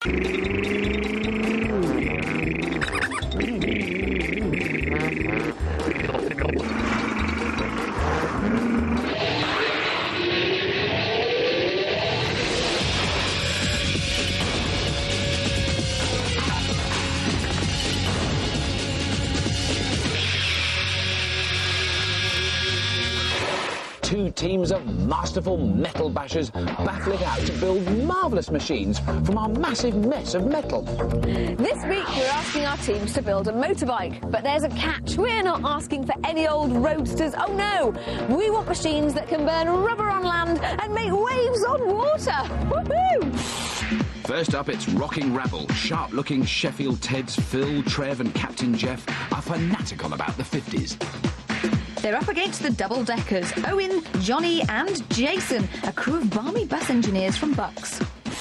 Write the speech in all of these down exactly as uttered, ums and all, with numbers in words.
Two teams of masterful metal bashers battle it out to build marvellous machines from our massive mess of metal. This week we're asking our teams to build a motorbike, but there's a catch. We're not asking for any old roadsters. Oh no! We want machines that can burn rubber on land and make waves on water. Woohoo! First up, it's Rocking Rabble. Sharp-looking Sheffield Teds, Phil, Trev and Captain Jeff are fanatical about the fifties. They're up against the double-deckers, Owen, Johnny and Jason, a crew of balmy bus engineers from Bucks.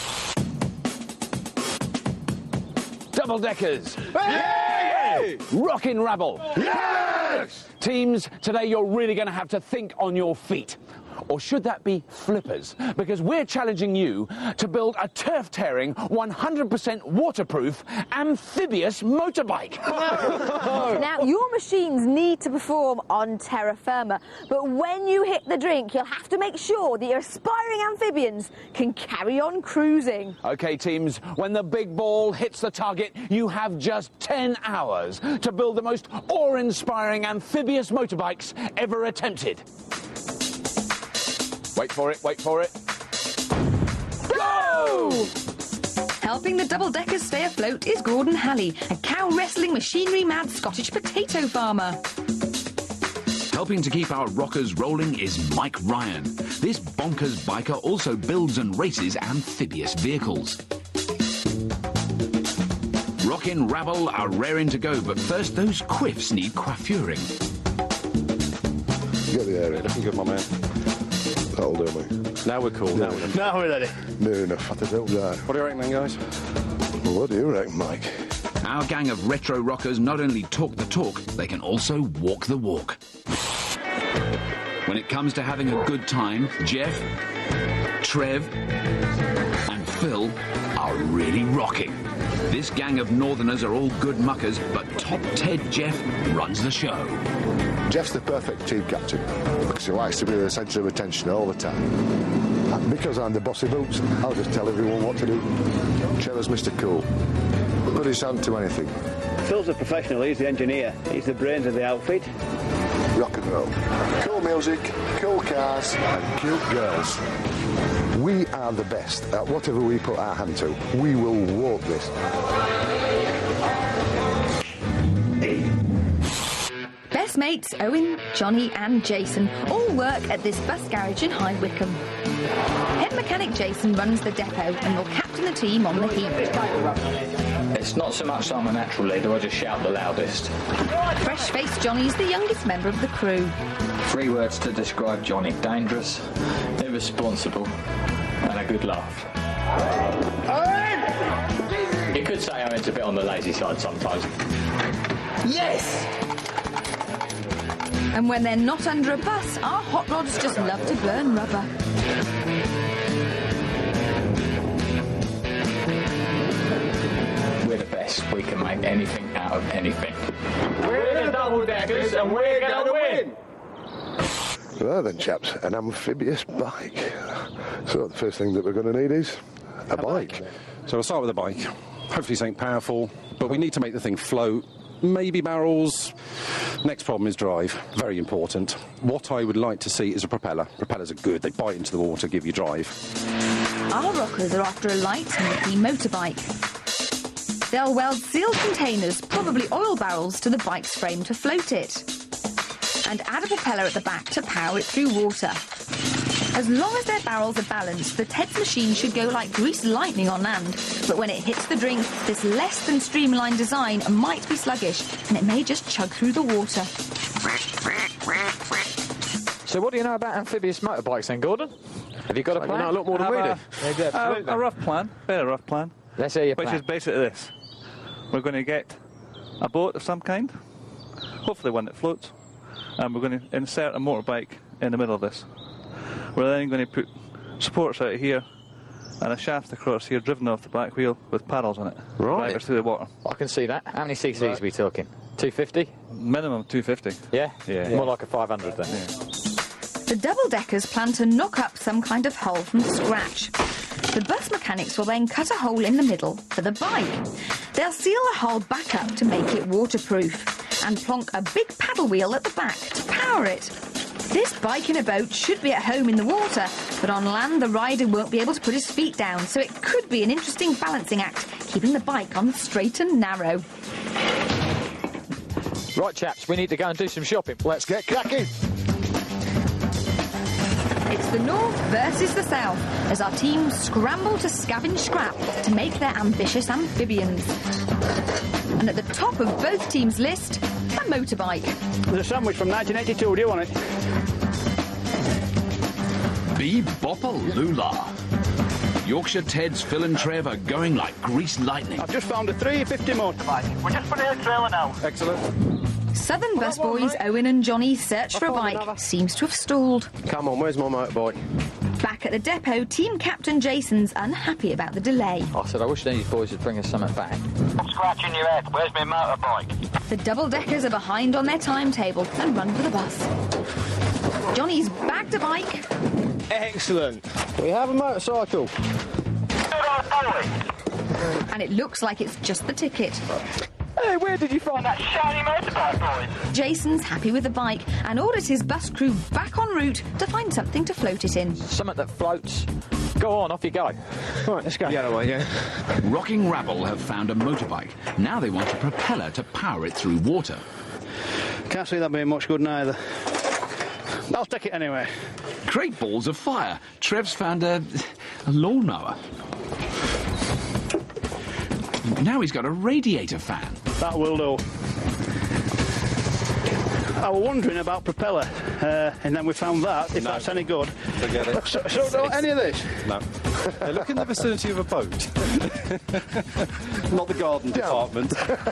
Double-deckers! Yay! Rocking Rabble! Yes! Teams, today you're really going to have to think on your feet. Or should that be flippers? Because we're challenging you to build a turf-tearing, one hundred percent waterproof, amphibious motorbike. Now, your machines need to perform on terra firma, but when you hit the drink, you'll have to make sure that your aspiring amphibians can carry on cruising. OK, teams, when the big ball hits the target, you have just ten hours to build the most awe-inspiring amphibious motorbikes ever attempted. Wait for it, wait for it. Go! Helping the double-deckers stay afloat is Gordon Halley, a cow-wrestling, machinery-mad Scottish potato farmer. Helping to keep our rockers rolling is Mike Ryan. This bonkers biker also builds and races amphibious vehicles. Rockin' Rabble are raring to go, but first those quiffs need coiffuring. Get the air in. Looking good, my man. That'll do me. Now we're cool, now we're done. Now we're ready. Near enough for the build that. What do you reckon then, guys? Well, what do you reckon, Mike? Our gang of retro rockers not only talk the talk, they can also walk the walk. When it comes to having a good time, Jeff, Trev and Phil are really rocking. This gang of northerners are all good muckers, but top Ted Jeff runs the show. Jeff's the perfect team captain because he likes to be the centre of attention all the time. And because I'm the bossy boots, I'll just tell everyone what to do. Trevor's Mister Cool. Put his hand to anything. Phil's a professional, he's the engineer. He's the brains of the outfit. Rock and roll. Cool music, cool cars and cute girls. We are the best at whatever we put our hand to. We will walk this. Best mates Owen, Johnny and Jason all work at this bus garage in High Wycombe. Head mechanic Jason runs the depot and will captain the team on the heat. It's not so much that I'm a natural leader, I just shout the loudest. Fresh-faced Johnny's the youngest member of the crew. Three words to describe Johnny: dangerous, irresponsible and a good laugh. Owen! You could say Owen's a bit on the lazy side sometimes. Yes! And when they're not under a bus, our hot rods just love to burn rubber. We're the best. We can make anything out of anything. We're the double-deckers and we're going to win! Well then, chaps, an amphibious bike. So the first thing that we're going to need is a, a bike. bike. So we'll start with a bike. Hopefully something powerful, but we need to make the thing float. Maybe barrels. Next problem is drive. Very important. What I would like to see is a propeller. Propellers are good. They bite into the water, give you drive. Our rockers are after a light, nippy motorbike. They'll weld sealed containers, probably oil barrels, to the bike's frame to float it. And add a propeller at the back to power it through water. As long as their barrels are balanced, the Ted's machine should go like greased lightning on land. But when it hits the drink, this less than streamlined design might be sluggish, and it may just chug through the water. So what do you know about amphibious motorbikes then, Gordon? Have you got a plan? You know a lot more than we do. Yeah, Uh, a rough plan, very rough plan. Let's hear your Which plan. is basically this. We're going to get a boat of some kind, hopefully one that floats, and we're going to insert a motorbike in the middle of this. We're then going to put supports out here and a shaft across here driven off the back wheel with paddles on it. Right. Drivers through the water. I can see that. How many C Cs are we talking? two fifty? Minimum two fifty. Yeah? Yeah. More like a five hundred then. Yeah. The double-deckers plan to knock up some kind of hull from scratch. The bus mechanics will then cut a hole in the middle for the bike. They'll seal the hull back up to make it waterproof and plonk a big paddle wheel at the back to power it. This bike in a boat should be at home in the water, but on land the rider won't be able to put his feet down, so it could be an interesting balancing act, keeping the bike on the straight and narrow. Right, chaps, we need to go and do some shopping. Let's get cracking. It's the north versus the south, as our teams scramble to scavenge scrap to make their ambitious amphibians. And at the top of both teams' list, a motorbike. There's a sandwich from nineteen eighty-two, do you want it? Bee-bopper-lula. Yorkshire Ted's Phil and Trev are going like greased lightning. I've just found a three fifty motorbike. We're just putting a trailer now. Excellent. Southern bus boys Owen and Johnny's search for a bike seems to have stalled. Come on, where's my motorbike? Back at the depot, team captain Jason's unhappy about the delay. I said I wish these boys would bring us something back. I'm scratching your head. Where's my motorbike? The double-deckers are behind on their timetable and run for the bus. Johnny's bagged a bike. Excellent. We have a motorcycle. And it looks like it's just the ticket. Hey, where did you find that shiny motorbike, boys? Jason's happy with the bike and orders his bus crew back en route to find something to float it in. Something that floats. Go on, off you go. Right, let's go. The other way, yeah. Rocking Rabble have found a motorbike. Now they want a propeller to power it through water. Can't see that being much good neither. I'll take it anyway. Great balls of fire. Trev's found a, a lawnmower. Now he's got a radiator fan. That will do. I was wondering about propeller, uh, and then we found that, if No. that's any good. Forget it. So, so don't any of this? No. Hey, look in the vicinity of a boat. Not the garden department.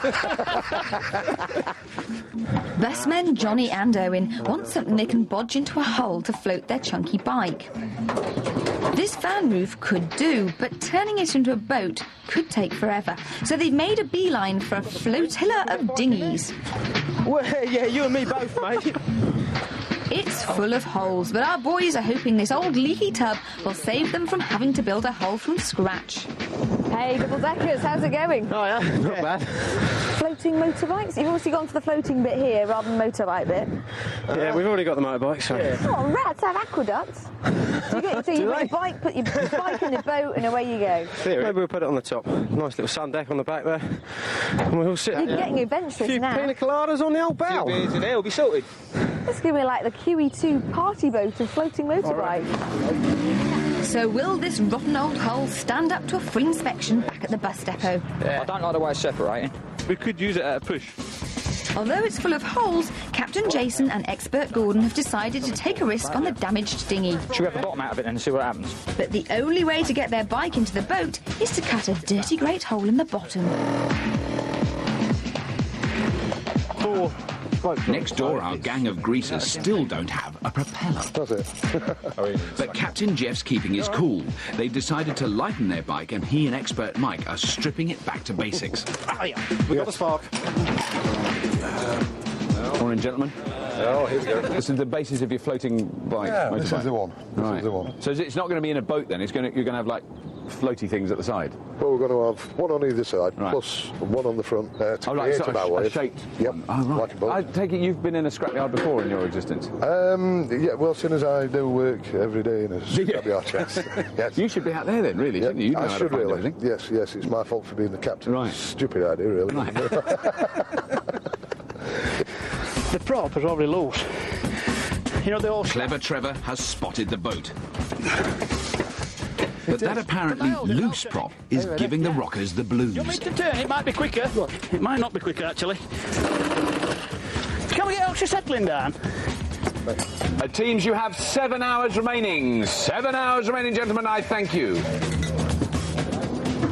Busmen Johnny and Owen want something they can bodge into a hole to float their chunky bike. This fan roof could do, but turning it into a boat could take forever. So they've made a beeline for a flotilla of dinghies. Well, yeah, you and me both, mate. It's full of holes, but our boys are hoping this old leaky tub will save them from having to build a hole from scratch. Hey, double deckers, how's it going? Oh, yeah, not Yeah. bad. Floating motorbikes? You've obviously gone for the floating bit here rather than the motorbike bit. Yeah, we've already got the motorbike, so... Oh, rats have aqueducts. So you, get, so you Do put they? your bike, put your bike in the boat, and away you go. Maybe we'll put it on the top. Nice little sun deck on the back there. And we'll sit You're out there. getting adventurous A few now. pina coladas on the old bow. in there, we'll be sorted. It's going to be like the Q E two party boat and floating motorbike. So will this rotten old hull stand up to a full inspection back at the bus depot? I don't like the way it's separating. We could use it at a push. Although it's full of holes, Captain Jason and Expert Gordon have decided to take a risk on the damaged dinghy. Should we have the bottom out of it then and see what happens? But the only way to get their bike into the boat is to cut a dirty great hole in the bottom. Four. Next door, our gang of greasers still don't have a propeller. That's it. But Captain Jeff's keeping his cool. They've decided to lighten their bike, and he and Expert Mike are stripping it back to basics. We got the spark. Morning, gentlemen. Oh, here we go. This is the basis of your floating bike. Yeah, this is the one. This Right. is the one. So it's not going to be in a boat then? It's going to, you're going to have like floaty things at the side? Well, we're going to have one on either side, Right. plus one on the front uh, to Oh, right, create so an a, hour a wave. shaped Yep, one. Oh, right. like a boat. I take it you've been in a scrapyard before in your existence? Um, yeah, well, seeing as I do work every day in a scrapyard, yes. yes. You should be out there then, really, Yeah, shouldn't you? You know I how should to find really. everything. Yes, yes, it's my fault for being the captain. Right. Stupid idea, really. Right. The prop is already loose. You know, the old... Clever Trevor has spotted the boat. But that apparently loose prop is giving the rockers the blues. You want me to turn? It might be quicker. It might not be quicker, actually. Can we get Oxford settling down? Uh, teams, you have seven hours remaining. Seven hours remaining, gentlemen. I thank you.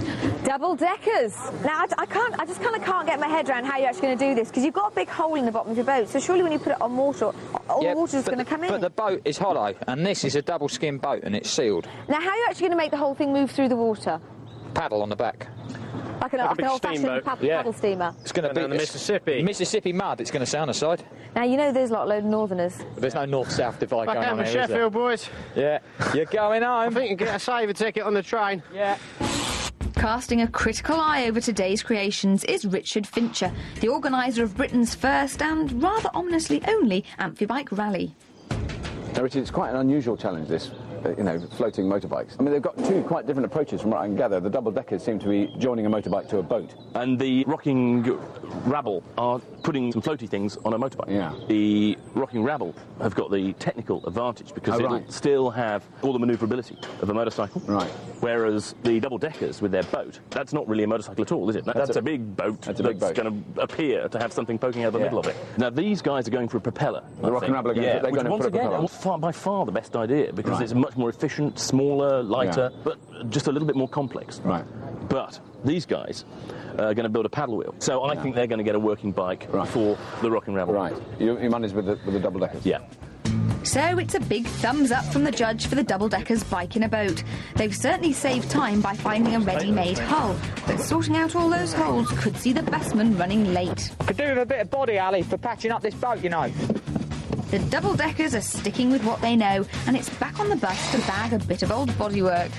Double deckers. Now, I, I can't. I just kind of can't get my head around how you're actually going to do this, because you've got a big hole in the bottom of your boat. So surely when you put it on water, all Yeah, the water's but- going to come in. But the boat is hollow, and this is a double skin boat, and it's sealed. Now, how are you actually going to make the whole thing move through the water? Paddle on the back. Like an, Like a like big an old-fashioned steamboat. paddle, Yeah. paddle steamer. It's going to be down the Mississippi. Mississippi mud. It's going to sound aside. Now, you know there's a lot of load of northerners. There's no north-south divide Back going out on to here, is there? Sheffield, boys. Yeah, you're going home. I think you can get a saver ticket on the train. Yeah. Casting a critical eye over today's creations is Richard Fincher, the organiser of Britain's first and rather ominously only amphibike rally. Now, Richard, it's quite an unusual challenge, this, uh, you know, floating motorbikes. I mean, they've got two quite different approaches from what I can gather. The double-deckers seem to be joining a motorbike to a boat. And the rocking rabble are putting some floaty things on a motorbike. Yeah. The rocking rabble have got the technical advantage because Oh, it'll right. still have all the manoeuvrability of a motorcycle. Right. Whereas the double-deckers with their boat, that's not really a motorcycle at all, is it? That's, That's a, a- big boat that's a big boat. going to appear to have something poking out of the Yeah. middle of it. Now, these guys are going for a propeller. The I rocking think. rabble are going yeah, for- they're which going to once put a again, propeller. far, by far the best idea because Right. it's much more efficient, smaller, lighter, Yeah. but just a little bit more complex. Right. But these guys are going to build a paddle wheel. So I think they're going to get a working bike Right. for the Rocking Rabble. Right. You, you managed with the, with the double-deckers? Yeah. So it's a big thumbs up from the judge for the double-deckers bike in a boat. They've certainly saved time by finding a ready-made hull, but sorting out all those holes could see the busman running late. Could do with a bit of body, Ali, for patching up this boat, you know. The double-deckers are sticking with what they know, and it's back on the bus to bag a bit of old bodywork.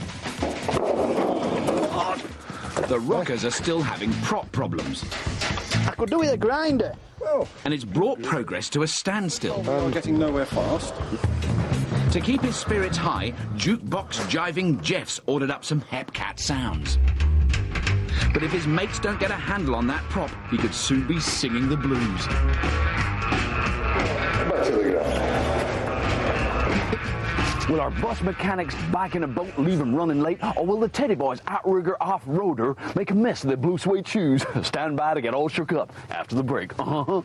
The rockers are still having prop problems. I could do with a grinder. Oh. And it's brought progress to a standstill. Uh, we're getting nowhere fast. To keep his spirits high, jukebox jiving Jeff's ordered up some Hepcat sounds. But if his mates don't get a handle on that prop, he could soon be singing the blues. Back to the ground. Will our bus mechanics back in a boat leave him running late, or will the Teddy Boys outrigger off-roader make a mess of their blue suede shoes? Stand by to get all shook up after the break. Uh-huh.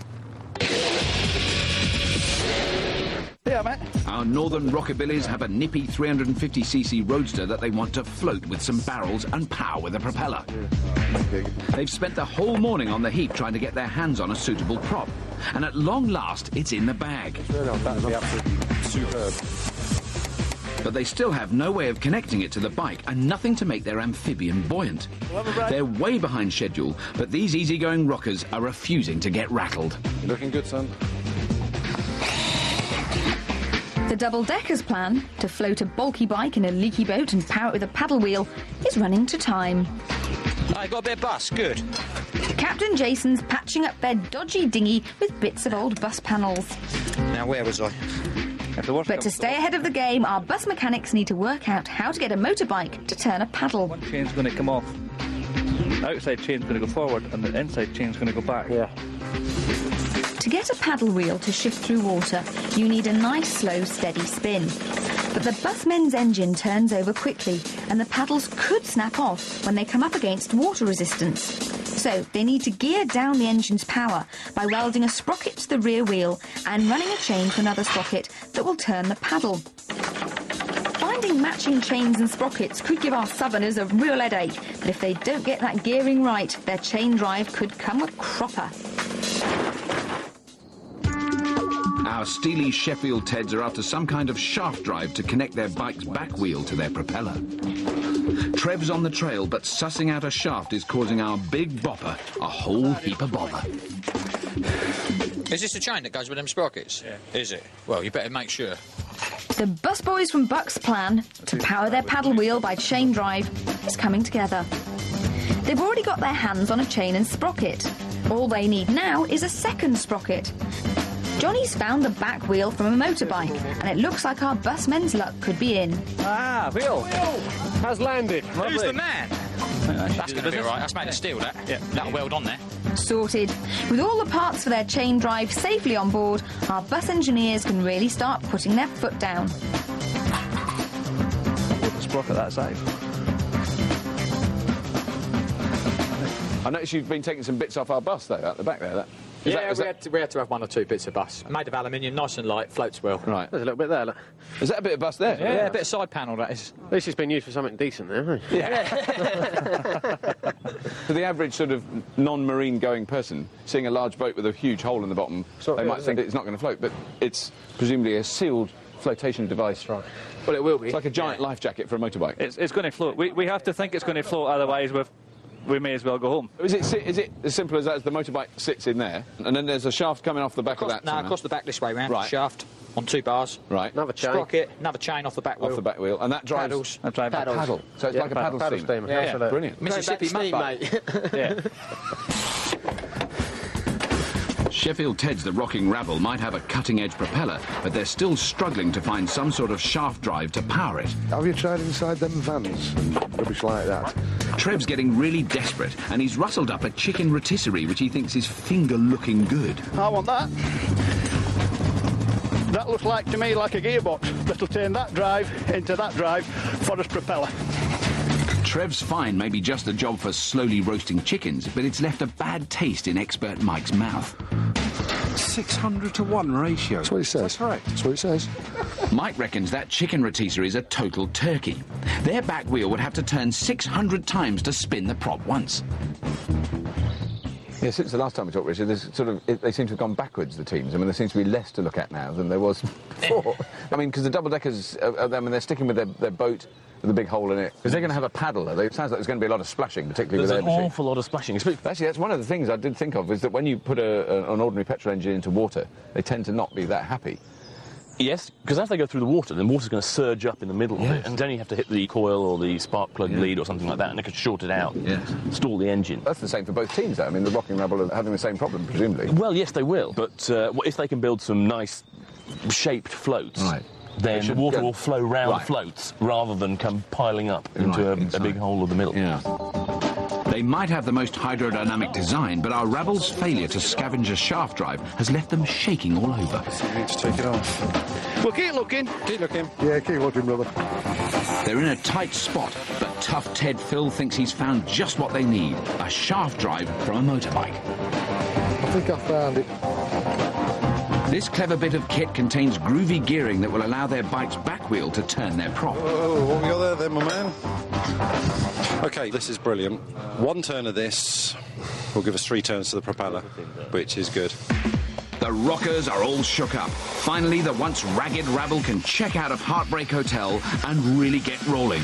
Yeah, mate. Our northern rockabillys have a nippy three hundred fifty c c roadster that they want to float with some barrels and power with a propeller. They've spent the whole morning on the heap trying to get their hands on a suitable prop. And at long last, it's in the bag. That would be absolutely superb. But they still have no way of connecting it to the bike and nothing to make their amphibian buoyant. They're way behind schedule, but these easygoing rockers are refusing to get rattled. You're looking good, son. The double-deckers plan, to float a bulky bike in a leaky boat and power it with a paddle wheel, is running to time. I got a bit of bus, good. Captain Jason's patching up their dodgy dinghy with bits of old bus panels. Now, where was I? But to stay ahead of the game, our bus mechanics need to work out how to get a motorbike to turn a paddle. One chain's going to come off. The outside chain's going to go forward, and the inside chain's going to go back. Yeah. To get a paddle wheel to shift through water, you need a nice, slow, steady spin. But the busmen's engine turns over quickly, and the paddles could snap off when they come up against water resistance. So they need to gear down the engine's power by welding a sprocket to the rear wheel and running a chain to another sprocket that will turn the paddle. Finding matching chains and sprockets could give our southerners a real headache, but if they don't get that gearing right, their chain drive could come a cropper. Our steely Sheffield Teds are after some kind of shaft drive to connect their bike's back wheel to their propeller. Trev's on the trail, but sussing out a shaft is causing our big bopper a whole heap of bother. Is this the chain that goes with them sprockets? Yeah. Is it? Well, you better make sure. The busboys from Buck's plan to power their paddle wheel by chain drive is coming together. They've already got their hands on a chain and sprocket. All they need now is a second sprocket. Johnny's found the back wheel from a motorbike, and it looks like our busmen's luck could be in. Ah, Will. Has landed. Who's the man? That's going to be all right. That's made of steel, that. Yeah. That'll weld on there. Sorted. With all the parts for their chain drive safely on board, our bus engineers can really start putting their foot down. Put the sprocket that side. I noticed you've been taking some bits off our bus, though, out the back there. That, yeah, that, is we, that... had to, we had to have one or two bits of bus. Made of aluminium, nice and light, floats well. Right. There's a little bit there, look. Is that a bit of bus there? Yeah, yeah, a bit of side panel, that is. At least it's been used for something decent there, hasn't it? Yeah. For the average sort of non-marine going person, seeing a large boat with a huge hole in the bottom, So, they yeah, might think it's not going to float, but it's presumably a sealed flotation device. Right. Well, it will be. It's like a giant yeah. life jacket for a motorbike. It's, it's going to float. We, we have to think it's going to float, otherwise we've, we may as well go home. Is it, is it as simple as that, as the motorbike sits in there, and then there's a shaft coming off the back across, of that? No, somehow? across the back this way round, right. shaft, on two bars. Right. Another chain. Sprocket, another chain off the back wheel. Off the back wheel, and that drives... Paddles. That drives Paddles. Paddle. So it's yeah, like a paddle, paddle steamer. steamer. Yeah, yeah. Brilliant. Mississippi steam, mate. Yeah. Sheffield Ted's The Rocking Rabble might have a cutting-edge propeller, but they're still struggling to find some sort of shaft drive to power it. Have you tried inside them vans and rubbish like that? Trev's getting really desperate, and he's rustled up a chicken rotisserie which he thinks is finger-looking good. I want that. That looks like to me like a gearbox that'll turn that drive into that drive for its propeller. Trev's find may be just a job for slowly roasting chickens, but it's left a bad taste in expert Mike's mouth. six hundred to one ratio. That's what he says. That's right. That's what he says. Mike reckons that chicken rotisserie is a total turkey. Their back wheel would have to turn six hundred times to spin the prop once. Yeah, since the last time we talked, Richard, there's sort of, it, they seem to have gone backwards, the teams. I mean, there seems to be less to look at now than there was before. I mean, because the double-deckers, uh, I mean, they're sticking with their, their boat with a big hole in it. Because they're going to have a paddle. They, it sounds like there's going to be a lot of splashing, particularly There's with their an machine. awful lot of splashing. Actually, that's one of the things I did think of, is that when you put a, a, an ordinary petrol engine into water, they tend to not be that happy. Yes, because as they go through the water, the water's going to surge up in the middle Yes. of it, and then you have to hit the coil or the spark plug Yeah. lead or something like that, and it could short it out, Yes. stall the engine. That's the same for both teams, though. I mean, the Rocking Rabble are having the same problem, presumably. Well, yes, they will, but uh, what if they can build some nice shaped floats, Right. then They should water go- will flow round Right. the floats rather than come piling up Right, into a, a inside. big hole in the middle. Yeah. They might have the most hydrodynamic design, but our Rabble's failure to scavenge a shaft drive has left them shaking all over. You need to take it off. We'll keep looking. Keep looking. Yeah, keep looking, brother. They're in a tight spot, but tough Ted Phil thinks he's found just what they need, a shaft drive from a motorbike. I think I found it. This clever bit of kit contains groovy gearing that will allow their bike's back wheel to turn their prop. Oh, what we got there then, my man? OK, this is brilliant. One turn of this will give us three turns to the propeller, which is good. The rockers are all shook up. Finally, the once ragged rabble can check out of Heartbreak Hotel and really get rolling.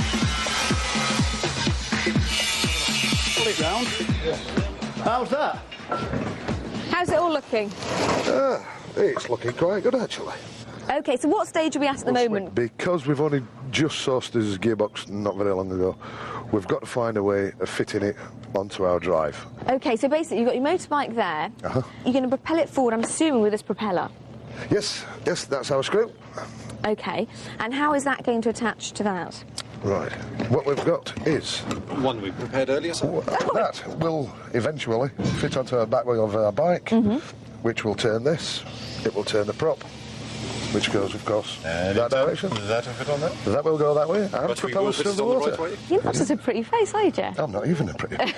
Pull it round. How's that? How's it all looking? Uh, it's looking quite good, actually. OK, so what stage are we at at the moment? Because we've only just sourced this gearbox not very long ago, we've got to find a way of fitting it onto our drive. OK, so basically you've got your motorbike there. Uh-huh. You're going to propel it forward, I'm assuming, with this propeller. Yes, yes, that's our screw. OK, and how is that going to attach to that? Right. What we've got is... One we prepared earlier, so... That will eventually fit onto our back wheel of our bike, Mm-hmm. which will turn this. It will turn the prop, which goes, of course, And that direction. Does that fit on that? That will go that way, and But we propel will us put through it the on the water. right way. You're not just a pretty face, are you, Jeff? I'm not even a pretty face.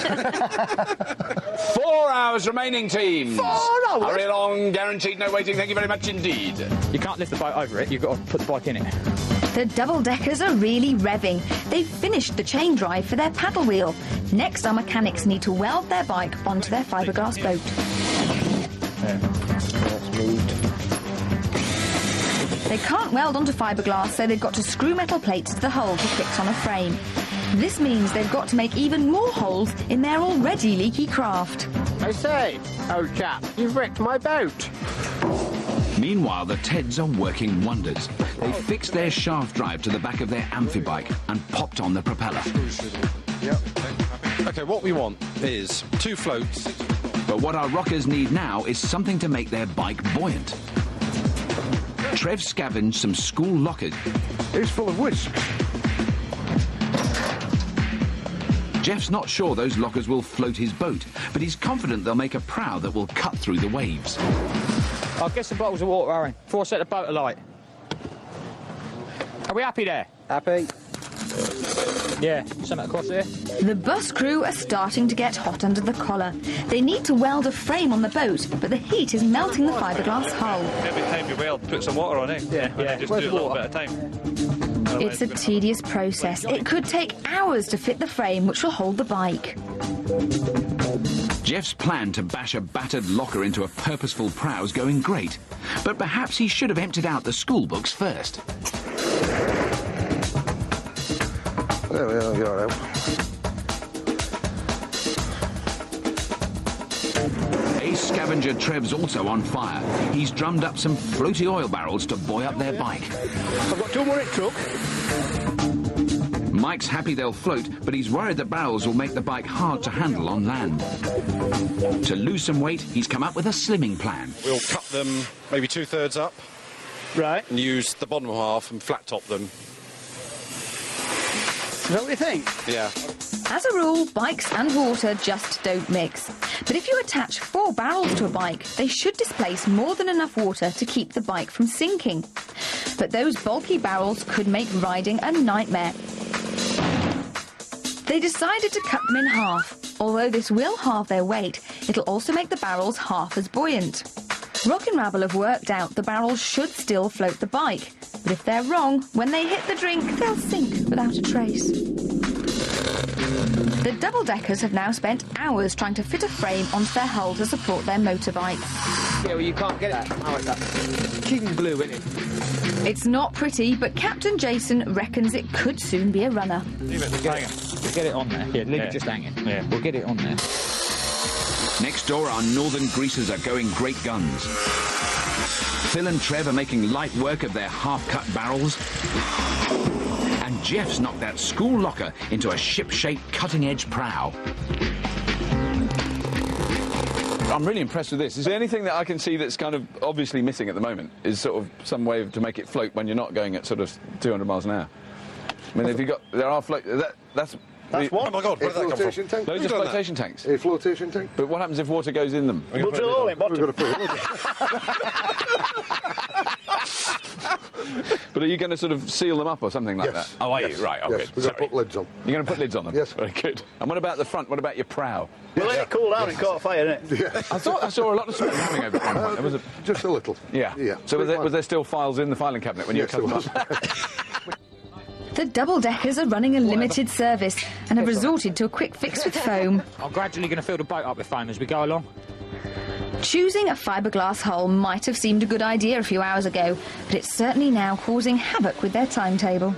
Four hours remaining, teams. Four hours? Hurry along, guaranteed no waiting. Thank you very much indeed. You can't lift the boat over it, you've got to put the bike in it. The double-deckers are really revving. They've finished the chain drive for their paddle wheel. Next, our mechanics need to weld their bike onto their fiberglass boat. That's moved. They can't weld onto fiberglass, so they've got to screw metal plates to the hull to fix on a frame. This means they've got to make even more holes in their already leaky craft. I say, old chap, you've wrecked my boat. Meanwhile, the Teds are working wonders. They fixed their shaft drive to the back of their amphibike and popped on the propeller. Yep. OK, what we want is two floats. But what our rockers need now is something to make their bike buoyant. Trev scavenged some school lockers. It's full of whisks. Jeff's not sure those lockers will float his boat, but he's confident they'll make a prow that will cut through the waves. I'll get some bottles of water, Aaron, before I set the boat alight. Are we happy there? Happy. Yeah, something across here. The bus crew are starting to get hot under the collar. They need to weld a frame on the boat, but the heat is melting the fiberglass hull. Every time you weld, put some water on it. Yeah, yeah. Just do a little bit of time. It's a tedious process. It could take hours to fit the frame which will hold the bike. Jeff's plan to bash a battered locker into a purposeful prow is going great, but perhaps he should have emptied out the school books first. There we are, you're out. Ace scavenger Trev's also on fire. He's drummed up some floaty oil barrels to buoy up their bike. I've got two more it took. Mike's happy they'll float, but he's worried the barrels will make the bike hard to handle on land. To lose some weight, he's come up with a slimming plan. We'll cut them maybe two-thirds up. Right. And use the bottom half and flat-top them. Is that what you think? Yeah. As a rule, bikes and water just don't mix. But if you attach four barrels to a bike, they should displace more than enough water to keep the bike from sinking. But those bulky barrels could make riding a nightmare. They decided to cut them in half. Although this will halve their weight, it'll also make the barrels half as buoyant. Rock and Rabble have worked out the barrels should still float the bike, but if they're wrong, when they hit the drink, they'll sink without a trace. The double-deckers have now spent hours trying to fit a frame onto their hull to support their motorbike. Yeah, well, you can't get it. How is that? King glue, isn't it? It's not pretty, but Captain Jason reckons it could soon be a runner. Leave it, hanging. We'll get it on there. Yeah, leave Yeah. it just hanging. Yeah. We'll get it on there. Next door, our northern greasers are going great guns. Phil and Trev are making light work of their half-cut barrels. And Jeff's knocked that school locker into a ship-shaped cutting-edge prow. I'm really impressed with this. Is there anything that I can see that's kind of obviously missing at the moment? Is sort of some way to make it float when you're not going at sort of two hundred miles an hour? I mean, if you got, there are float. That, that's. That's the, one. Oh my God, where did that come Flotation from? tank. Those are done flotation tanks. A flotation tank. But what happens if water goes in them? We'll drill a hole in bottom. We've got to put it. But are you going to sort of seal them up or something like Yes. that? Oh, are Yes. you? Right, Yes, okay. we've got to Sorry. put lids on. You're going to put lids on them? Yes. Very good. And what about the front? What about your prow? We'll let it cool down and caught fire, innit? Yeah. I thought I saw a lot of smoke coming over at one point. There was a... Just a little. Yeah. Yeah. So was there, Quick was there still files in the filing cabinet when Yes, you there were cutting them was. up? The double-deckers are running a limited service and have resorted to a quick fix with foam. I'm gradually going to fill the boat up with foam as we go along. Choosing a fiberglass hull might have seemed a good idea a few hours ago, but it's certainly now causing havoc with their timetable.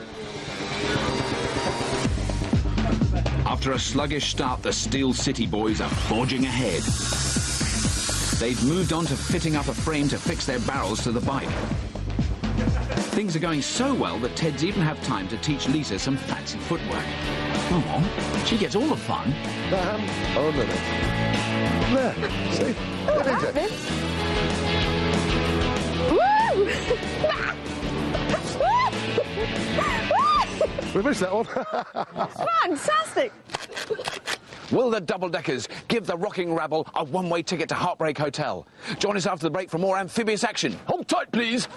After a sluggish start, the Steel City boys are forging ahead. They've moved on to fitting up a frame to fix their barrels to the bike. Things are going so well that Ted's even have time to teach Lisa some fancy footwork. Oh, she gets all the fun. Bam. Oh, no, no. There. See? Oh, There that it bit. is. We missed that one. Fantastic. Will the double-deckers give the Rocking Rabble a one-way ticket to Heartbreak Hotel? Join us after the break for more amphibious action. Hold tight, please.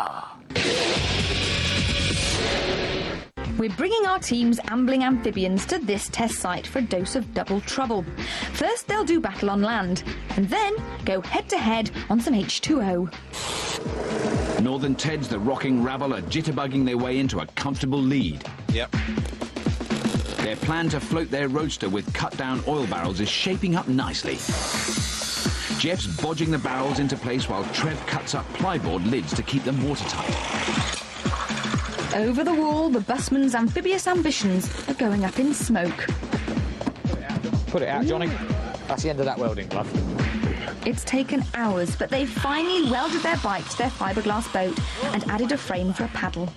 We're bringing our team's ambling amphibians to this test site for a dose of double trouble. First, they'll do battle on land, and then go head-to-head on some H two O. Northern Ted's the Rocking Rabble are jitterbugging their way into a comfortable lead. Yep. Their plan to float their roadster with cut-down oil barrels is shaping up nicely. Jeff's bodging the barrels into place while Trev cuts up plyboard lids to keep them watertight. Over the wall, the busman's amphibious ambitions are going up in smoke. Put it out, Johnny. That's the end of that welding glove. It's taken hours, but they've finally welded their bike to their fiberglass boat and added a frame for a paddle.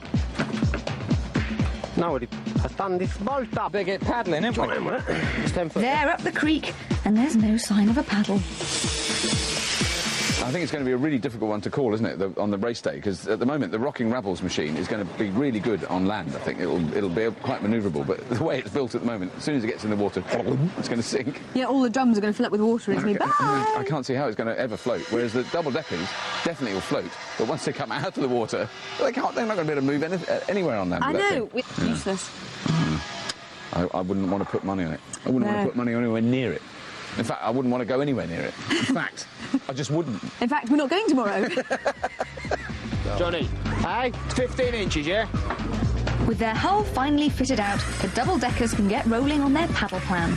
Now I've done this bolt up. Better get paddling, haven't we? It's ten foot. They're up the creek, and there's no sign of a paddle. I think it's going to be a really difficult one to call, isn't it, the, on the race day? Because at the moment, the Rocking Rabbles machine is going to be really good on land. I think it'll it'll be quite manoeuvrable. But the way it's built at the moment, as soon as it gets in the water, it's going to sink. Yeah, all the drums are going to fill up with water. It's me. Bye. I can't see how it's going to ever float. Whereas the double deckers definitely will float, but once they come out of the water, they can't. They're not going to be able to move any, uh, anywhere on land. I know. It's useless. I, I wouldn't want to put money on it. I wouldn't No. want to put money anywhere near it. In fact, I wouldn't want to go anywhere near it. In fact, I just wouldn't. In fact, we're not going tomorrow. Johnny, hey, fifteen inches, yeah? With their hull finally fitted out, the double-deckers can get rolling on their paddle plan.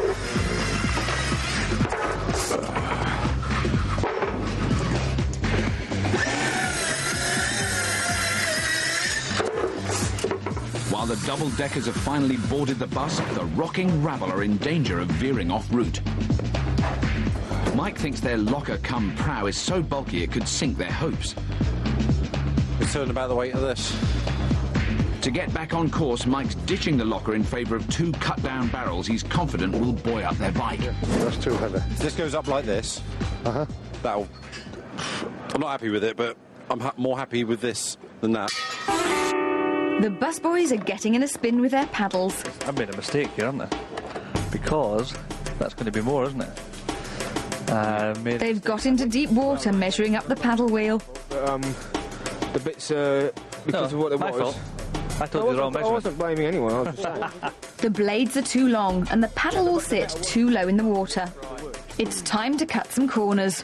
While the double-deckers have finally boarded the bus, the Rocking Rabble are in danger of veering off route. Mike thinks their locker-cum prow is so bulky it could sink their hopes. Concerned about the weight of this. To get back on course, Mike's ditching the locker in favour of two cut-down barrels he's confident will buoy up their bike. That's too heavy. If this goes up like this, uh-huh. that'll... I'm not happy with it, but I'm ha more happy with this than that. The busboys are getting in a spin with their paddles. I've made a mistake here, haven't I? Because that's going to be more, isn't it? Uh, made... They've got into deep water measuring up the paddle wheel. Um, the bits, uh, because No, of what it my was. fault. I told I you the wrong wasn't- I measurement. wasn't blaming anyone, I was just saying. The blades are too long and the paddle will sit too low in the water. It's time to cut some corners.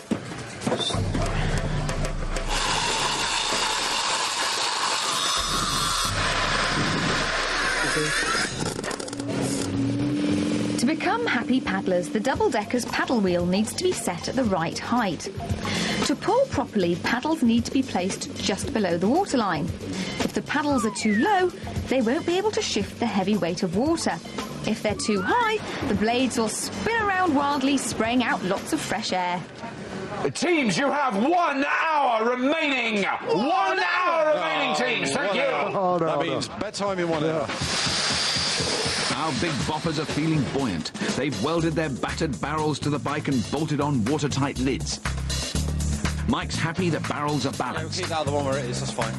To become happy paddlers, the double-decker's paddle wheel needs to be set at the right height. To pull properly, paddles need to be placed just below the waterline. If the paddles are too low, they won't be able to shift the heavy weight of water. If they're too high, the blades will spin around wildly, spraying out lots of fresh air. Teams, you have one hour remaining. One, one hour remaining, teams. Thank One you. hour. Oh, no, that no. means bedtime in one hour. Our big boppers are feeling buoyant. They've welded their battered barrels to the bike and bolted on watertight lids. Mike's happy the barrels are Yeah, we'll balanced. keep that the one where it is, that's fine.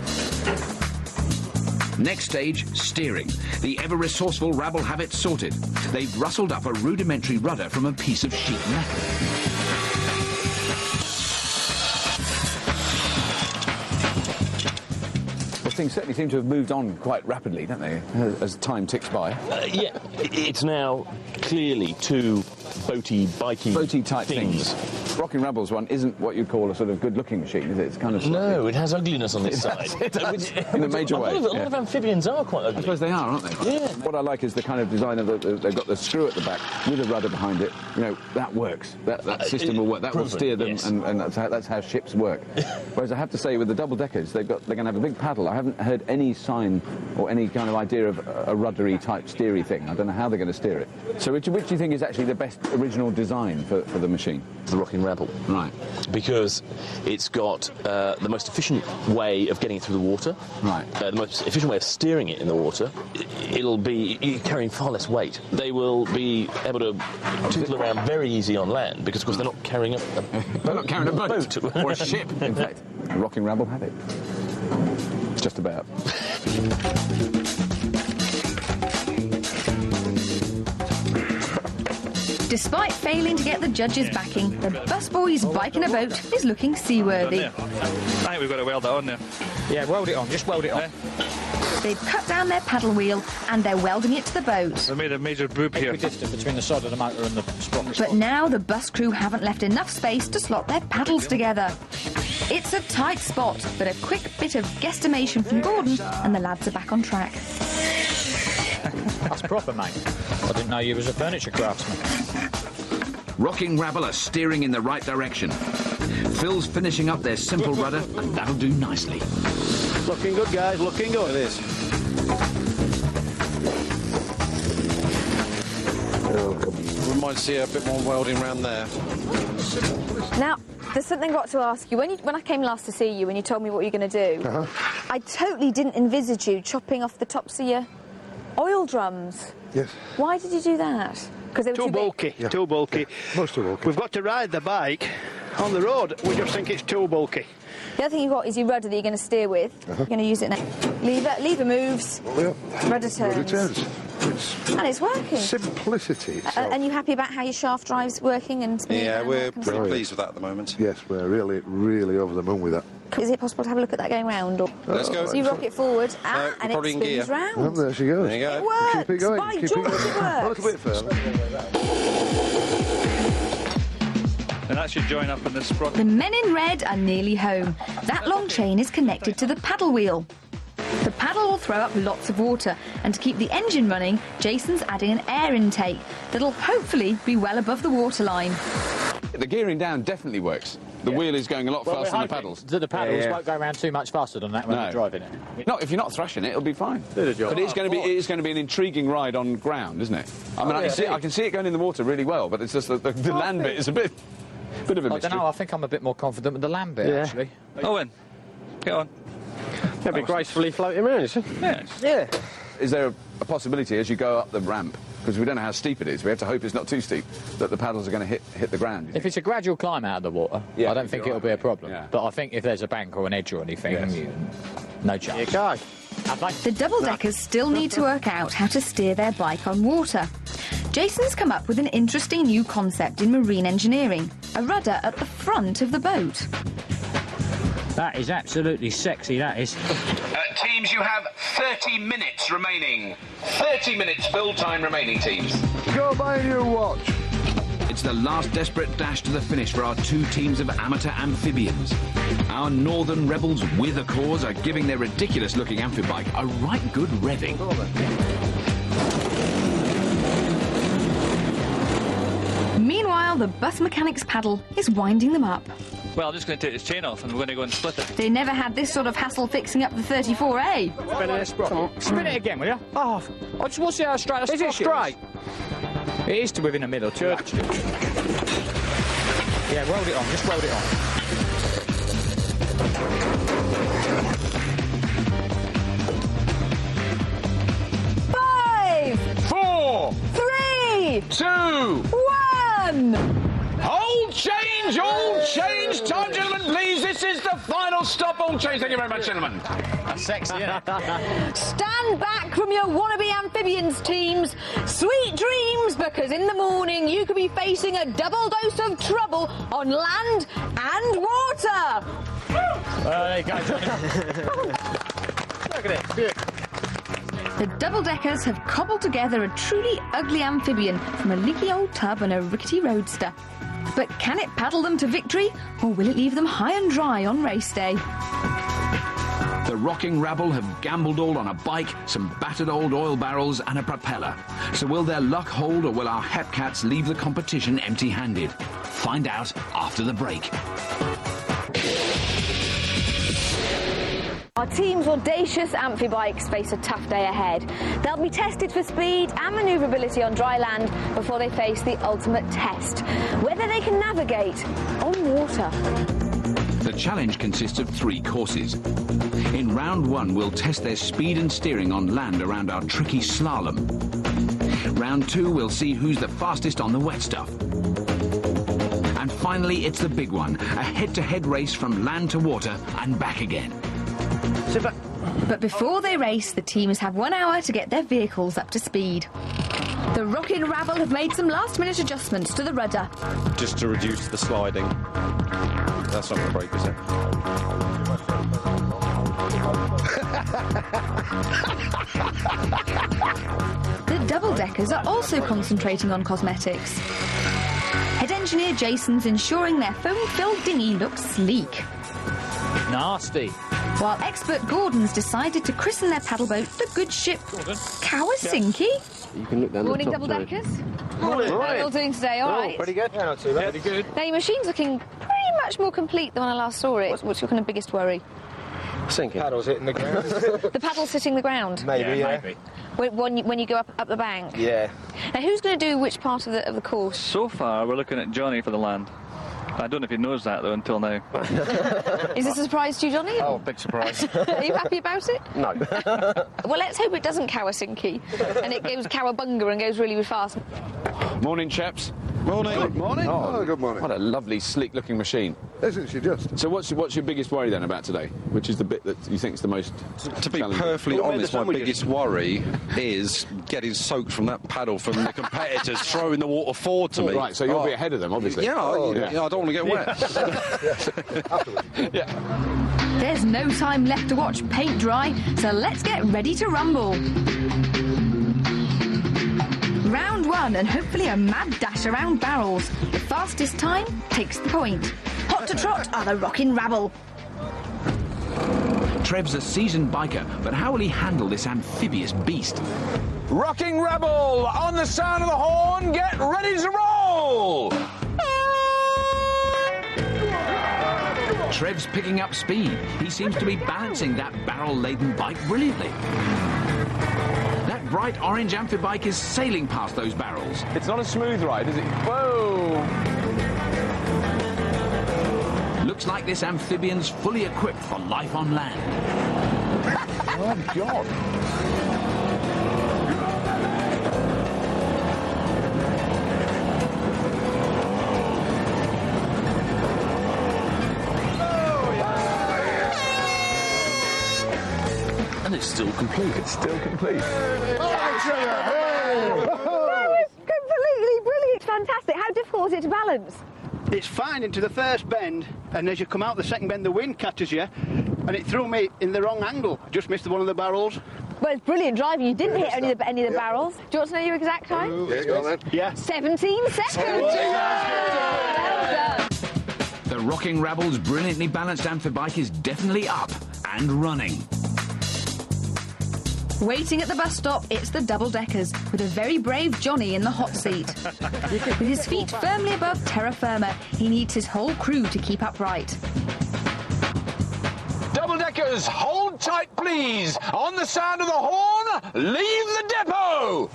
Next stage, steering. The ever-resourceful rabble have it sorted. They've rustled up a rudimentary rudder from a piece of sheet metal. Things certainly seem to have moved on quite rapidly, don't they, as, as time ticks by? Uh, yeah, i- it's now clearly two boaty, bikey Boaty type things. things. Rocking Rabbles one isn't what you'd call a sort of good-looking machine, is it? It's kind of... No, it has ugliness on its side. It does, in a major a way. lot of, a lot yeah. of amphibians are quite ugly. I suppose they are, aren't they? Yeah. What I like is the kind of design of the, the, they've got the screw at the back with a rudder behind it. You know, that works. That, that Uh, system it- will work. That will proven, steer them, yes. and, and that's, how, that's how ships work. Whereas I have to say, with the double deckers, they've got they're going to have a big paddle. I haven't heard any sign or any kind of idea of a, a ruddery type steery thing. I don't know how they're going to steer it. So, which, which do you think is actually the best original design for, for the machine? The Rocking Rabble. Right. Because it's got uh, the most efficient way of getting it through the water. Right. Uh, the most efficient way of steering it in the water. It'll be you're carrying far less weight. They will be able to tootle around very easy on land because, of course, they're not carrying a, a They're not carrying a boat, boat. or a ship, in fact. The Rocking Rabble have it. Just about. Despite failing to get the judges' backing, the busboys' bike in a boat is looking seaworthy. I think we've got to weld that on there. Yeah, weld it on. Just weld it on. They've cut down their paddle wheel and they're welding it to the boat. We made a major boob here. Equidistant between the side of the motor and the sprocket. But now the bus crew haven't left enough space to slot their paddles together. It's a tight spot, but a quick bit of guesstimation from Gordon and the lads are back on track. That's proper, mate. I didn't know you was a furniture craftsman. Rocking Rabble are steering in the right direction. Phil's finishing up their simple rudder, and that'll do nicely. Looking good, guys, looking good. It is. Wouldn't mind to see a bit more welding around there. Now, there's something I've got to ask you. When, you. when I came last to see you and you told me what you're going to do, Uh-huh. I totally didn't envisage you chopping off the tops of your oil drums. Yes. Why did you do that? Because they were too too bulky, big. too bulky. Most too bulky. We've got to ride the bike on the road. We just think it's too bulky. The other thing you've got is your rudder that you're going to steer with. Uh-huh. You're going to use it now. Lever, lever moves. Yeah. Rudder turns. Rudder turns. It's And it's working. simplicity. Uh, and you happy about how your shaft drive's working? And Yeah, we're and pretty Brilliant. pleased with that at the moment. Yes, we're really, really over the moon with that. Is it possible to have a look at that going round? Or Let's go. So you rock it forward, ah, No, and it probably in spins gear. round. Well, there she goes. There you go. It works. Keep it going. By Keep George, it it going. A works. little bit further. And that should join up in the sprocket. The men in red are nearly home. That long chain is connected to the paddle wheel. The paddle will throw up lots of water, and to keep the engine running, Jason's adding an air intake that'll hopefully be well above the waterline. The gearing down definitely works. The Yeah. wheel is going a lot Well, faster we're than the hoping paddles. that the paddles Yeah, yeah. won't go around too much faster than that when No. you're driving it. No, if you're not thrashing it, it'll be fine. Do the job. But it's going to be it is going to be an intriguing ride on ground, isn't it? I mean, Oh, I, yeah, can see, it I is. can see it going in the water really well, but it's just the, the, the land bit is a bit, bit of a I mystery. don't know. I think I'm a bit more confident with the land bit Yeah. actually. Owen, get on. They'll be gracefully floating around, isn't it? Yes. Yeah. Is there a, a possibility as you go up the ramp, because we don't know how steep it is, we have to hope it's not too steep, that the paddles are going to hit hit the ground? If it's a gradual climb out of the water, Yeah, I don't you're think right. it'll be a problem. Yeah. But I think if there's a bank or an edge or anything, Yes. you, no chance. Okay. The double-deckers still need to work out how to steer their bike on water. Jason's come up with an interesting new concept in marine engineering, a rudder at the front of the boat. That is absolutely sexy, that is. Uh, teams, you have thirty minutes remaining. thirty minutes fill time remaining, teams. Go buy your watch. It's the last desperate dash to the finish for our two teams of amateur amphibians. Our northern rebels with a cause are giving their ridiculous-looking amphibike a right good revving. Meanwhile, the bus mechanic's paddle is winding them up. Well, I'm just going to take this chain off and we're going to go and split it. They never had this sort of hassle fixing up the thirty-four A. Spin it, Spin it again, will you? Oh, I just want to see how straight a Is it sprocket straight? It is to within a middle, too, actually. Yeah, weld it on. Just weld it on. Five, Four, three, two, one. hold change, all change. Time, gentlemen, please. This is the final stop. All change. Thank you very much, gentlemen. That's sexy, isn't it? Stand back from your wannabe amphibians, teams. Sweet dreams, because in the morning you could be facing a double dose of trouble on land and water. Well, there you go, Johnny. Look at it. Beautiful. The double-deckers have cobbled together a truly ugly amphibian from a leaky old tub and a rickety roadster. But can it paddle them to victory, or will it leave them high and dry on race day? The rocking rabble have gambled all on a bike, some battered old oil barrels and a propeller. So will their luck hold, or will our Hepcats leave the competition empty-handed? Find out after the break. Our team's audacious amphibikes face a tough day ahead. They'll be tested for speed and manoeuvrability on dry land before they face the ultimate test, whether they can navigate on water. The challenge consists of three courses. In round one, we'll test their speed and steering on land around our tricky slalom. Round two, we'll see who's the fastest on the wet stuff. And finally, it's the big one, a head-to-head race from land to water and back again. But before they race, the teams have one hour to get their vehicles up to speed. The rockin' rabble have made some last-minute adjustments to the rudder. Just to reduce the sliding. That's not going to break, is it? The double-deckers are also concentrating on cosmetics. Head engineer Jason's ensuring their foam-filled dinghy looks sleek. Nasty. While expert Gordon's decided to christen their paddle boat the good ship Kawasaki. You can look down Morning, the top. double deckers. Morning. How are you all doing today? All right. Pretty good. Yeah, not too bad. Pretty good. Now your machine's looking pretty much more complete than when I last saw it. What's, what's your kind of biggest worry? Sinking. Paddles hitting the ground. The paddle's hitting the ground. Maybe, yeah. Maybe. When, when, you, when you go up up the bank. Yeah. Now who's going to do which part of the of the course? So far, we're looking at Johnny for the land. I don't know if he knows that, though, until now. Is this a surprise to you, Johnny? Oh, big surprise. Are you happy about it? No. Well, let's hope it doesn't Kawasinki and it goes cowabunga and goes really, really fast. Morning, chaps. Morning. Good morning. Oh, good morning. What a lovely, sleek-looking machine. Isn't she just? So what's, what's your biggest worry, then, about today? Which is the bit that you think is the most To be challenging? perfectly honest, my biggest worry is getting soaked from that paddle from the competitors throwing the water forward to Oh, me. right, so you'll Oh. be ahead of them, obviously. Yeah, Oh, yeah. yeah, I don't want to get wet. yeah. There's no time left to watch paint dry, so let's get ready to rumble. Round one, and hopefully a mad dash around barrels. The fastest time takes the point. Hot to trot are the Rockin' Rabble. Trev's a seasoned biker, but how will he handle this amphibious beast? Rocking Rebel, on the sound of the horn, get ready to roll! Trev's picking up speed. He seems to be balancing that barrel-laden bike brilliantly. That bright orange amphibike is sailing past those barrels. It's not a smooth ride, is it? Whoa! Looks like this amphibian's fully equipped for life on land. Oh, God. And it's still complete. It's still complete. Completely brilliant, fantastic. How difficult was it to balance? It's fine into the first bend, and as you come out the second bend, the wind catches you, and it threw me in the wrong angle. Just missed one of the barrels. Well, it's brilliant driving. You didn't hit any of the, any of the barrels. Do you want to know your exact time? Yeah, go on then. Yeah. seventeen seconds. Well done. The Rocking Rabble's brilliantly balanced amphibike is definitely up and running. Waiting at the bus stop, it's the double-deckers, with a very brave Johnny in the hot seat. With his feet firmly above terra firma, he needs his whole crew to keep upright. Double-deckers, hold tight, please. On the sound of the horn, leave the depot.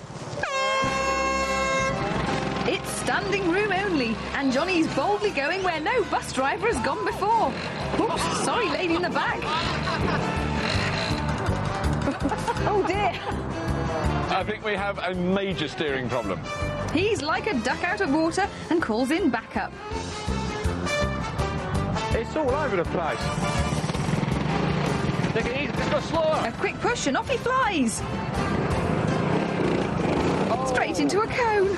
It's standing room only, and Johnny's boldly going where no bus driver has gone before. Oops, sorry, lady in the back. Oh dear. I think we have a major steering problem. He's like a duck out of water and calls in backup. It's all over the place. Take it easy, just go slower. A quick push and off he flies. Straight into a cone.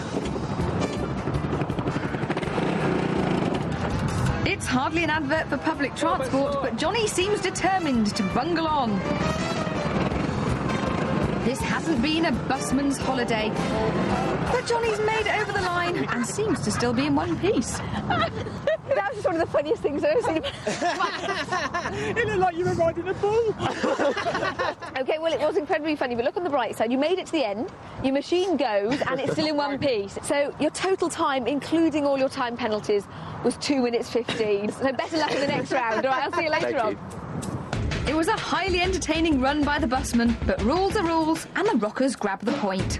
It's hardly an advert for public transport, but Johnny seems determined to bungle on. This hasn't been a busman's holiday, but Johnny's made it over the line and seems to still be in one piece. That was just one of the funniest things I've ever seen. It looked like you were riding a bull. OK, well, it was incredibly funny, but look on the bright side. You made it to the end, your machine goes, and it's still in one piece. So your total time, including all your time penalties, was two minutes fifteen. So better luck in the next round. All right, I'll see you later Thank on. you. It was a highly entertaining run by the busman, but rules are rules, and the Rockers grab the point.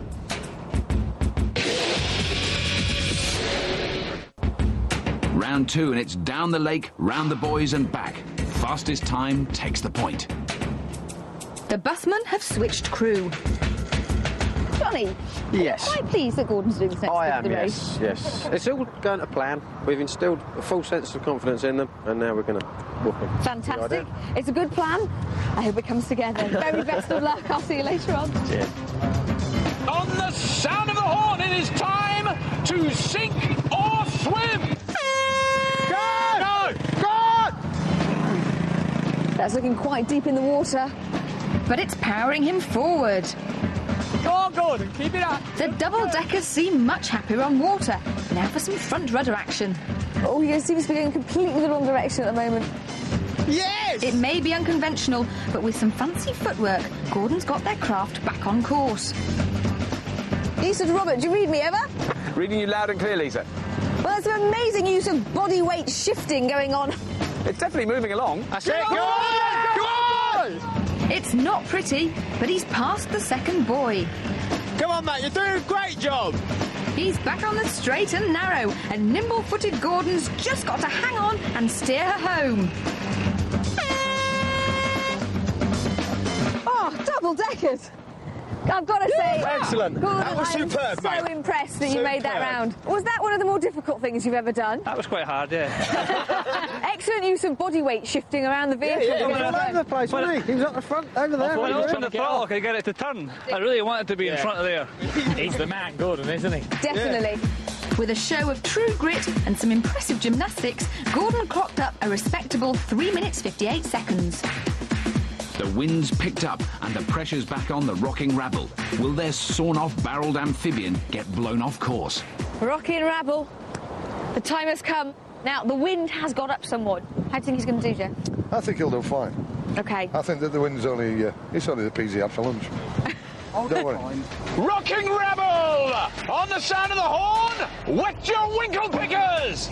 Round two, and it's down the lake, round the buoys and back. Fastest time takes the point. The busmen have switched crew. Johnny, Yes. am I pleased that Gordon's doing this next I bit am, of the race? yes, yes. It's all going to plan. We've instilled a full sense of confidence in them, and now we're going to walk them. Fantastic. It's a good plan. I hope it comes together. Very best of luck. I'll see you later on. Cheers. On the sound of the horn, it is time to sink or swim. Go! Go! Go! That's looking quite deep in the water. But it's powering him forward. Go on, Gordon, keep it up. The double-deckers seem much happier on water. Now for some front rudder action. Oh, he seems to be going completely the wrong direction at the moment. Yes! It may be unconventional, but with some fancy footwork, Gordon's got their craft back on course. Lisa to Robert, do you read me over? Reading you loud and clear, Lisa. Well, there's some amazing use of body weight shifting going on. It's definitely moving along. That's it. Go on! Go on! It's not pretty, but he's past the second buoy. Come on, mate, you're doing a great job. He's back on the straight and narrow, and nimble-footed Gordon's just got to hang on and steer her home. Oh, double deckers! I've got to say, excellent. Gordon, That was I'm superb, so mate. impressed that you made that Superb. round. Was that one of the more difficult things you've ever done? That was quite hard, yeah. Excellent use of body weight shifting around the vehicle. yeah, to he get was it all right. over the place, wasn't he? He was up the front, over there. When I wasn't he? opened the throttle, I could get it to turn. I really wanted to be in Yeah. front of there. He's the man, Gordon, isn't he? Definitely. With a show of true grit and some impressive gymnastics, Gordon clocked up a respectable three minutes fifty-eight seconds. The wind's picked up and the pressure's back on the Rocking Rabble. Will their sawn-off barrelled amphibian get blown off course? Rocking Rabble, the time has come. Now, the wind has got up somewhat. How do you think he's going to do, Jeff? I think he'll do fine. OK. I think that the wind's only, uh, it's only the peas he had for lunch. Don't worry. Rocking Rebel! On the sound of the horn, wet your winkle pickers!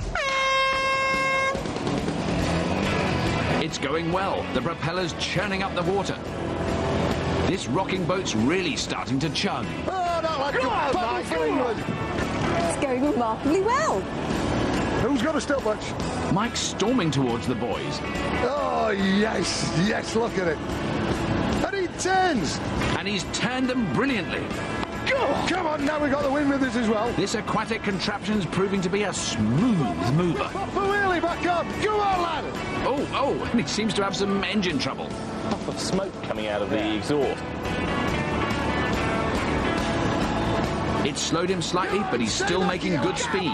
It's going well. The propeller's churning up the water. This rocking boat's really starting to chug. Oh, not like Go a on, bubble Mike, for go on. England. It's going remarkably well. Who's got a stopwatch? Mike's storming towards the boys. Oh, yes, yes, look at it. And he turns. And he's turned them brilliantly. Go! Come on, now we've got the wind with us as well. This aquatic contraption's proving to be a smooth mover. Pop a wheelie back up. Go on, lad. Oh, oh, and he seems to have some engine trouble. Puff of smoke coming out of the exhaust. It slowed him slightly, but he's still making good speed.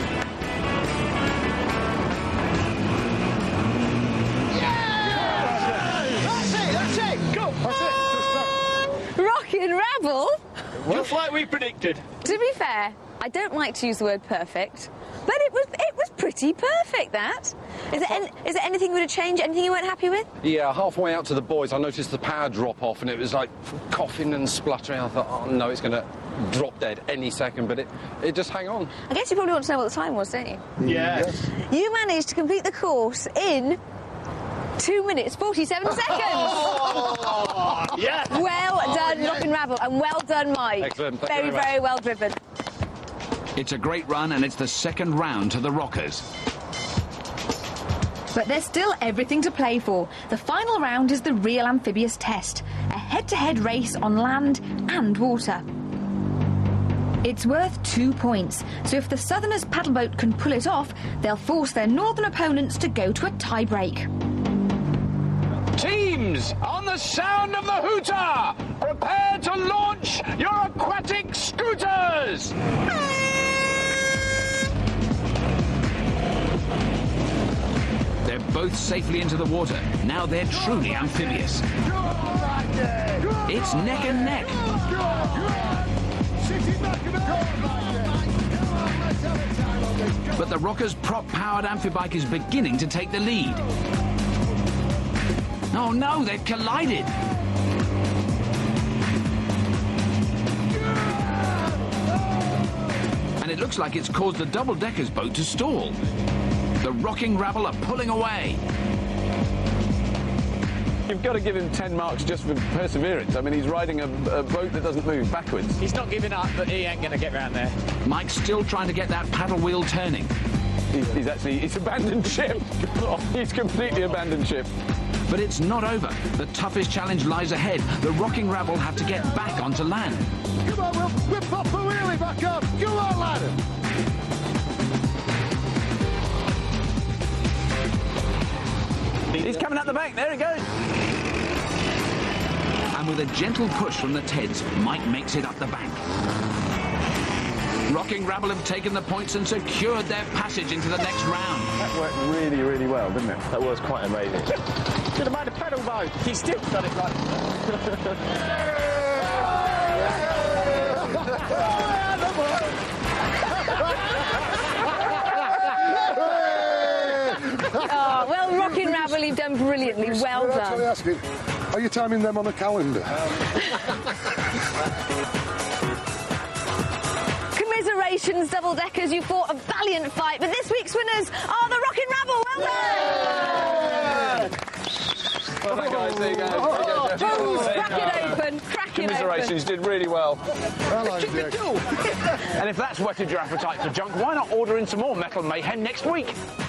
That's it, that's it, go! That's it. Rocking Rabble? Just like we predicted. To be fair, I don't like to use the word perfect, but it was it was pretty perfect, that. Is there, any, is there anything you would have changed, anything you weren't happy with? Yeah, halfway out to the boys, I noticed the power drop off, and it was like coughing and spluttering. I thought, oh no, it's going to drop dead any second, but it, it just hang on. I guess you probably want to know what the time was, don't you? Yeah. You managed to complete the course in two minutes, forty-seven seconds. Oh, yeah. Well done, Rocking Rabble, and well done, Mike. Excellent, thank you Very, very much. very well driven. It's a great run, and it's the second round to the Rockers. But there's still everything to play for. The final round is the real amphibious test, a head-to-head race on land and water. It's worth two points, so if the Southerners' paddle boat can pull it off, they'll force their northern opponents to go to a tie-break. Teams, on the sound of the hooter, prepare to launch your aquatic scooters! They're both safely into the water. Now they're truly amphibious. It's neck and neck. But the Rockers' prop-powered amphibike is beginning to take the lead. Oh no, they've collided. And it looks like it's caused the double-deckers boat to stall. The Rocking Rabble are pulling away. You've got to give him ten marks just for perseverance. I mean, he's riding a, a boat that doesn't move backwards. He's not giving up, but he ain't going to get round there. Mike's still trying to get that paddle wheel turning. He's, he's actually, he's abandoned ship. He's completely abandoned ship. But it's not over. The toughest challenge lies ahead. The Rocking Rabble have to get back onto land. Come on, we'll, we'll pop a wheelie back up. Go on, lad. He's coming up the bank. There he goes. And with a gentle push from the Teds, Mike makes it up the bank. Rocking Rabble have taken the points and secured their passage into the next round. That worked really, really well, didn't it? That was quite amazing. Should have made a pedal boat. He still got it right. Oh, well, Rocking Rabble, you've done brilliantly. Well We're actually done. asking, are you timing them on a calendar? Commiserations, double-deckers. You fought a valiant fight, but this week's winners are the Rocking Rabble. Well done! Well done, guys. There you go. There you go, Jeff. Oh, crack it open. Crack Commiserations, did really well. Hello, Dick. And if that's whetted your appetite for junk, why not order in some more Metal Mayhem next week?